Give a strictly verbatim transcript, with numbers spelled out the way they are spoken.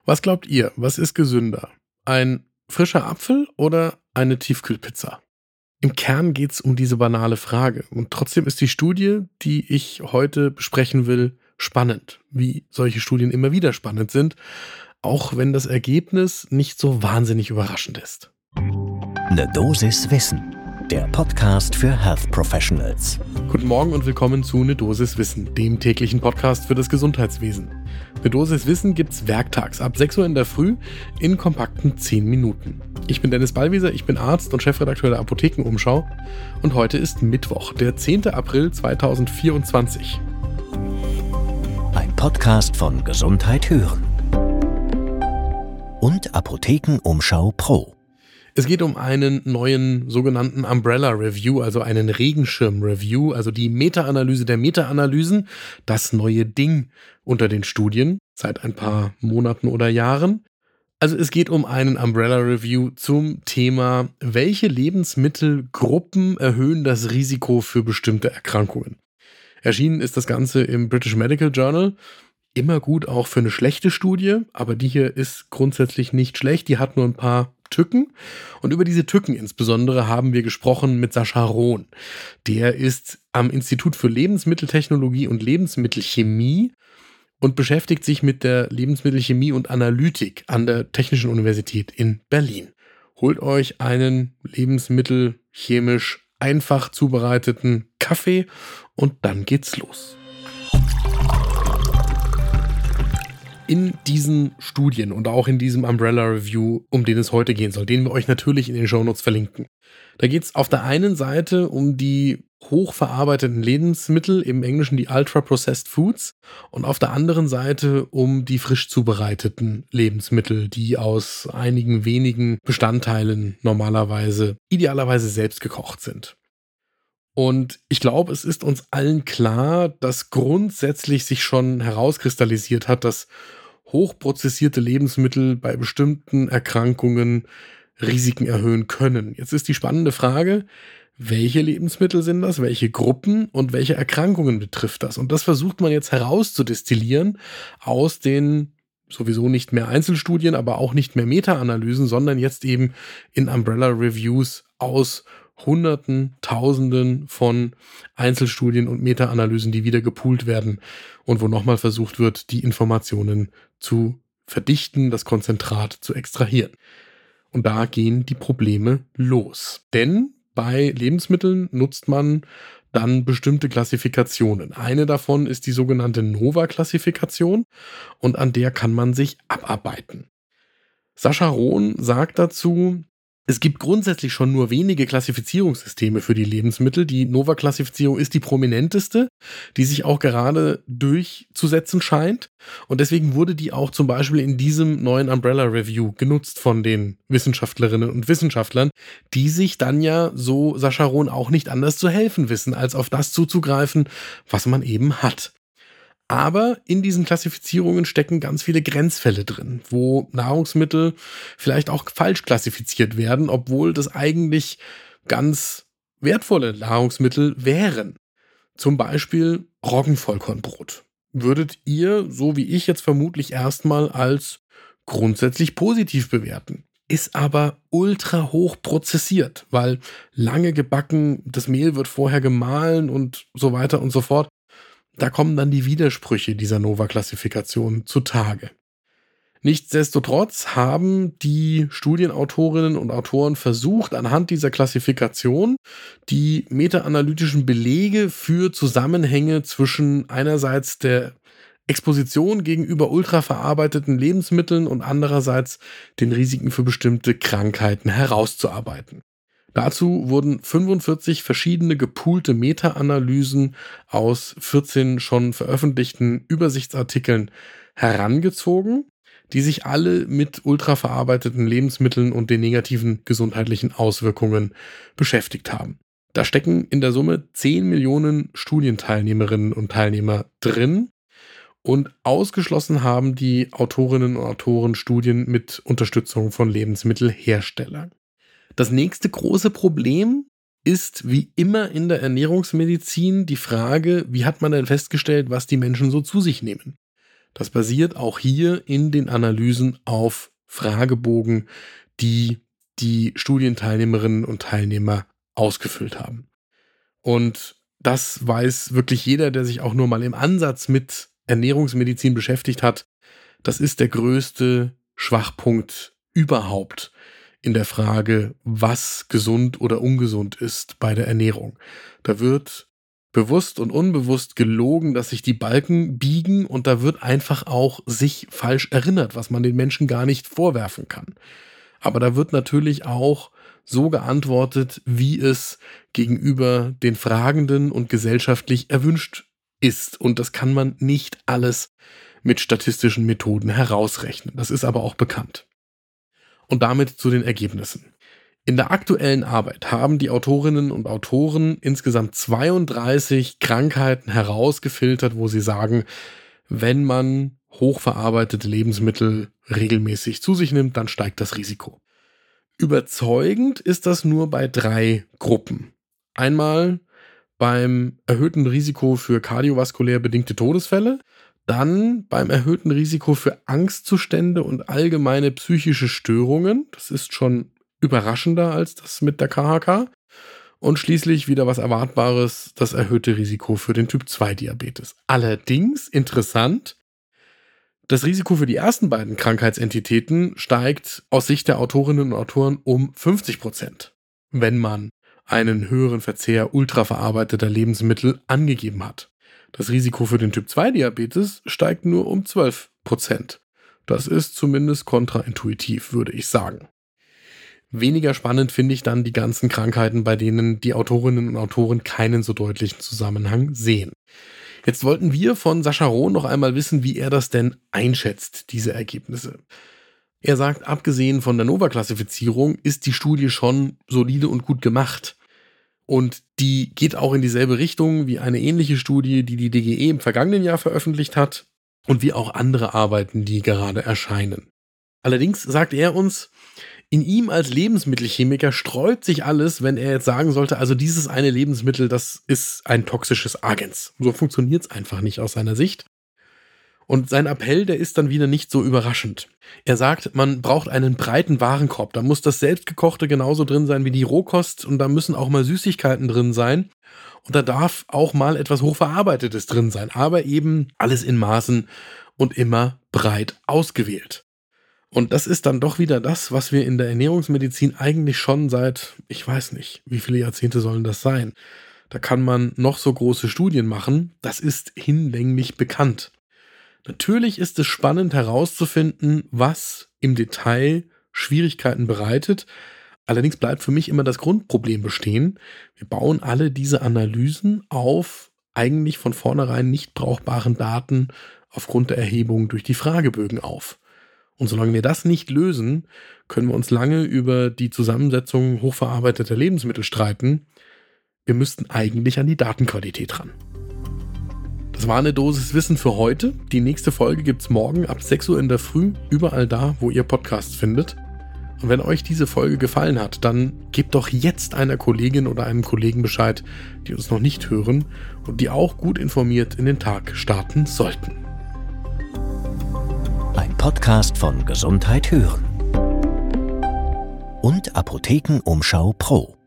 Was glaubt ihr, was ist gesünder? Ein frischer Apfel oder eine Tiefkühlpizza? Im Kern geht es um diese banale Frage. Und trotzdem ist die Studie, die ich heute besprechen will, spannend. Wie solche Studien immer wieder spannend sind, auch wenn das Ergebnis nicht so wahnsinnig überraschend ist. Ne Dosis Wissen, der Podcast für Health Professionals. Guten Morgen und willkommen zu Ne Dosis Wissen, dem täglichen Podcast für das Gesundheitswesen. Ne Dosis Wissen gibt's werktags ab sechs Uhr in der Früh in kompakten zehn Minuten. Ich bin Dennis Ballwieser, ich bin Arzt und Chefredakteur der Apothekenumschau und heute ist Mittwoch, der zehnten April zweitausendvierundzwanzig. Ein Podcast von Gesundheit hören und Apothekenumschau Pro. Es geht um einen neuen sogenannten Umbrella Review, also einen Regenschirm Review, also die Meta-Analyse der Meta-Analysen, das neue Ding unter den Studien seit ein paar Monaten oder Jahren. Also es geht um einen Umbrella Review zum Thema, welche Lebensmittelgruppen erhöhen das Risiko für bestimmte Erkrankungen. Erschienen ist das Ganze im British Medical Journal. Immer gut auch für eine schlechte Studie, aber die hier ist grundsätzlich nicht schlecht. Die hat nur ein paar Tücken. Und über diese Tücken insbesondere haben wir gesprochen mit Sascha Rohn. Der ist am Institut für Lebensmitteltechnologie und Lebensmittelchemie und beschäftigt sich mit der Lebensmittelchemie und Analytik an der Technischen Universität in Berlin. Holt euch einen lebensmittelchemisch einfach zubereiteten Kaffee und dann geht's los. In diesen Studien und auch in diesem Umbrella Review, um den es heute gehen soll, den wir euch natürlich in den Shownotes verlinken. Da geht es auf der einen Seite um die hochverarbeiteten Lebensmittel, im Englischen die Ultra-Processed Foods, und auf der anderen Seite um die frisch zubereiteten Lebensmittel, die aus einigen wenigen Bestandteilen normalerweise, idealerweise selbst gekocht sind. Und ich glaube, es ist uns allen klar, dass grundsätzlich sich schon herauskristallisiert hat, dass hochprozessierte Lebensmittel bei bestimmten Erkrankungen Risiken erhöhen können. Jetzt ist die spannende Frage, welche Lebensmittel sind das, welche Gruppen und welche Erkrankungen betrifft das? Und das versucht man jetzt herauszudestillieren aus den sowieso nicht mehr Einzelstudien, aber auch nicht mehr Meta-Analysen, sondern jetzt eben in Umbrella Reviews aus Hunderten, Tausenden von Einzelstudien und Meta-Analysen, die wieder gepoolt werden und wo nochmal versucht wird, die Informationen zu verdichten, das Konzentrat zu extrahieren. Und da gehen die Probleme los. Denn bei Lebensmitteln nutzt man dann bestimmte Klassifikationen. Eine davon ist die sogenannte Nova-Klassifikation und an der kann man sich abarbeiten. Sascha Rohn sagt dazu, es gibt grundsätzlich schon nur wenige Klassifizierungssysteme für die Lebensmittel. Die Nova-Klassifizierung ist die prominenteste, die sich auch gerade durchzusetzen scheint. Und deswegen wurde die auch zum Beispiel in diesem neuen Umbrella Review genutzt von den Wissenschaftlerinnen und Wissenschaftlern, die sich dann ja, so Sascha Rohn, auch nicht anders zu helfen wissen, als auf das zuzugreifen, was man eben hat. Aber in diesen Klassifizierungen stecken ganz viele Grenzfälle drin, wo Nahrungsmittel vielleicht auch falsch klassifiziert werden, obwohl das eigentlich ganz wertvolle Nahrungsmittel wären. Zum Beispiel Roggenvollkornbrot. Würdet ihr, so wie ich jetzt vermutlich erstmal als grundsätzlich positiv bewerten. Ist aber ultra hoch prozessiert, weil lange gebacken, das Mehl wird vorher gemahlen und so weiter und so fort. Da kommen dann die Widersprüche dieser Nova-Klassifikation zutage. Nichtsdestotrotz haben die Studienautorinnen und Autoren versucht, anhand dieser Klassifikation die meta-analytischen Belege für Zusammenhänge zwischen einerseits der Exposition gegenüber ultraverarbeiteten Lebensmitteln und andererseits den Risiken für bestimmte Krankheiten herauszuarbeiten. Dazu wurden fünfundvierzig verschiedene gepoolte Meta-Analysen aus vierzehn schon veröffentlichten Übersichtsartikeln herangezogen, die sich alle mit ultraverarbeiteten Lebensmitteln und den negativen gesundheitlichen Auswirkungen beschäftigt haben. Da stecken in der Summe zehn Millionen Studienteilnehmerinnen und Teilnehmer drin und ausgeschlossen haben die Autorinnen und Autoren Studien mit Unterstützung von Lebensmittelherstellern. Das nächste große Problem ist wie immer in der Ernährungsmedizin die Frage, wie hat man denn festgestellt, was die Menschen so zu sich nehmen? Das basiert auch hier in den Analysen auf Fragebogen, die die Studienteilnehmerinnen und Teilnehmer ausgefüllt haben. Und das weiß wirklich jeder, der sich auch nur mal im Ansatz mit Ernährungsmedizin beschäftigt hat. Das ist der größte Schwachpunkt überhaupt in der Frage, was gesund oder ungesund ist bei der Ernährung. Da wird bewusst und unbewusst gelogen, dass sich die Balken biegen, und da wird einfach auch sich falsch erinnert, was man den Menschen gar nicht vorwerfen kann. Aber da wird natürlich auch so geantwortet, wie es gegenüber den Fragenden und gesellschaftlich erwünscht ist. Und das kann man nicht alles mit statistischen Methoden herausrechnen. Das ist aber auch bekannt. Und damit zu den Ergebnissen. In der aktuellen Arbeit haben die Autorinnen und Autoren insgesamt zweiunddreißig Krankheiten herausgefiltert, wo sie sagen, wenn man hochverarbeitete Lebensmittel regelmäßig zu sich nimmt, dann steigt das Risiko. Überzeugend ist das nur bei drei Gruppen. Einmal beim erhöhten Risiko für kardiovaskulär bedingte Todesfälle, dann beim erhöhten Risiko für Angstzustände und allgemeine psychische Störungen. Das ist schon überraschender als das mit der K H K. Und schließlich wieder was Erwartbares, das erhöhte Risiko für den Typ zwei Diabetes. Allerdings interessant, das Risiko für die ersten beiden Krankheitsentitäten steigt aus Sicht der Autorinnen und Autoren um fünfzig Prozent, wenn man einen höheren Verzehr ultraverarbeiteter Lebensmittel angegeben hat. Das Risiko für den Typ zwei Diabetes steigt nur um zwölf Prozent. Das ist zumindest kontraintuitiv, würde ich sagen. Weniger spannend finde ich dann die ganzen Krankheiten, bei denen die Autorinnen und Autoren keinen so deutlichen Zusammenhang sehen. Jetzt wollten wir von Sascha Rohn noch einmal wissen, wie er das denn einschätzt, diese Ergebnisse. Er sagt, abgesehen von der Nova-Klassifizierung ist die Studie schon solide und gut gemacht. Und die geht auch in dieselbe Richtung wie eine ähnliche Studie, die die D G E im vergangenen Jahr veröffentlicht hat und wie auch andere Arbeiten, die gerade erscheinen. Allerdings sagt er uns, in ihm als Lebensmittelchemiker sträubt sich alles, wenn er jetzt sagen sollte, also dieses eine Lebensmittel, das ist ein toxisches Agens. So funktioniert es einfach nicht aus seiner Sicht. Und sein Appell, der ist dann wieder nicht so überraschend. Er sagt, man braucht einen breiten Warenkorb. Da muss das Selbstgekochte genauso drin sein wie die Rohkost, und da müssen auch mal Süßigkeiten drin sein. Und da darf auch mal etwas Hochverarbeitetes drin sein, aber eben alles in Maßen und immer breit ausgewählt. Und das ist dann doch wieder das, was wir in der Ernährungsmedizin eigentlich schon seit, ich weiß nicht, wie viele Jahrzehnte sollen das sein. Da kann man noch so große Studien machen, das ist hinlänglich bekannt. Natürlich ist es spannend herauszufinden, was im Detail Schwierigkeiten bereitet. Allerdings bleibt für mich immer das Grundproblem bestehen. Wir bauen alle diese Analysen auf eigentlich von vornherein nicht brauchbaren Daten aufgrund der Erhebung durch die Fragebögen auf. Und solange wir das nicht lösen, können wir uns lange über die Zusammensetzung hochverarbeiteter Lebensmittel streiten. Wir müssten eigentlich an die Datenqualität ran. Das war eine Dosis Wissen für heute. Die nächste Folge gibt's morgen ab sechs Uhr in der Früh, überall da, wo ihr Podcasts findet. Und wenn euch diese Folge gefallen hat, dann gebt doch jetzt einer Kollegin oder einem Kollegen Bescheid, die uns noch nicht hören und die auch gut informiert in den Tag starten sollten. Ein Podcast von Gesundheit hören und Apothekenumschau Pro.